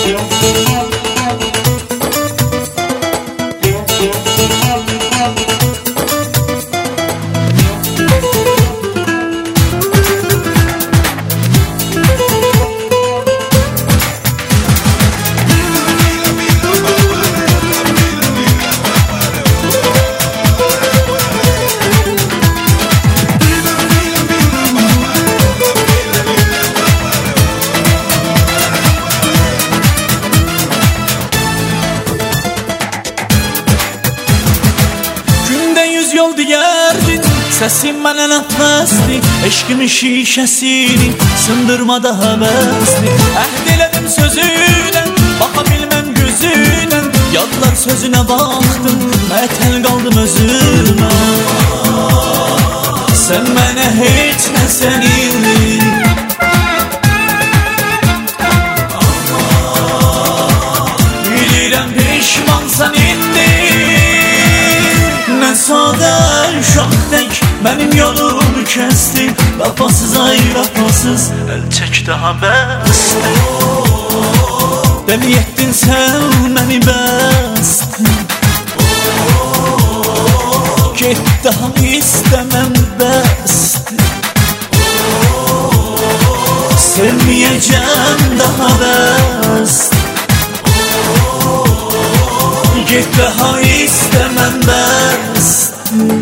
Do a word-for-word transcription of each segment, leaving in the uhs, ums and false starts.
Yol diyerdin, sesin mənə nəfəsdi, eşqimin şişəsini sındırmada həvəsdi. Əhd elədim sözünə, baxa bilməm gözünə, yadlar sözünə baxdım, mətəl qaldım özümə. Sən mənə heç nə sənindir, bilirəm peşmansan indi. Nə sadə uşaq tək mənim yolumu kəsdi, vəfasız ay vəfasız əl çək daha bəsdir. Dəli etdin sən məni bəsdir, get daha istəməm bəsdir. Sevməyəcəm daha bəsdir, get daha istəməm bəsdir.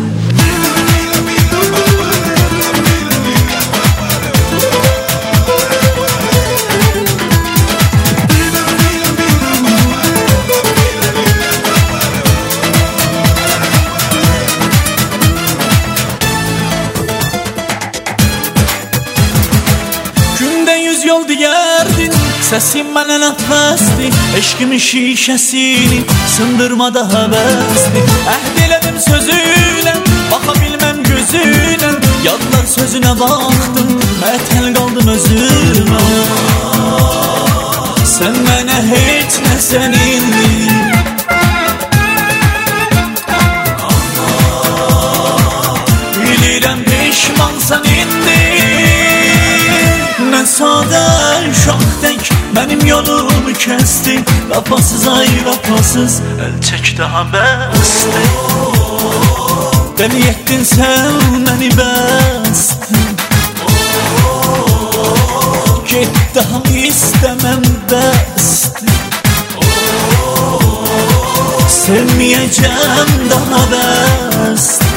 Gündə yüz yol diyerdin, səsin mənə nəfəsdi, eşqimin şişəsini sındırmada həvəsdi. Əhd elədim sözünə, baxa bilməm gözünə, yadlar sözünə baxdım, mətəl qaldım özümə. Sən mənə heç nə sənindir, bilirəm peşmansan indi. Nə sadə uşaq tək mənim yolumu kəsdi, vəfasız ay vəfasız əl çək daha bəsdir. Dəli etdin sən məni bəsdir, get daha istəməm bəsdir. Sevməyəcəm daha bəsdir,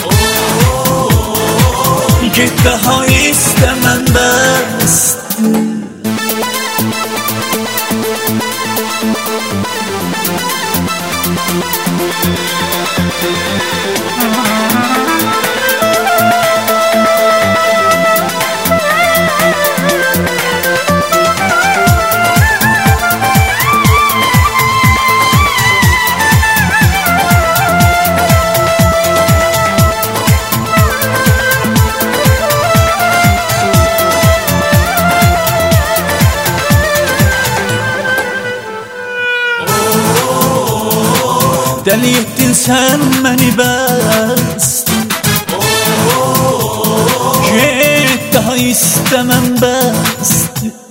get daha istəməm bəsdir. Dəli etdin sən məni bəsdir, get daha istəməm bəsdir.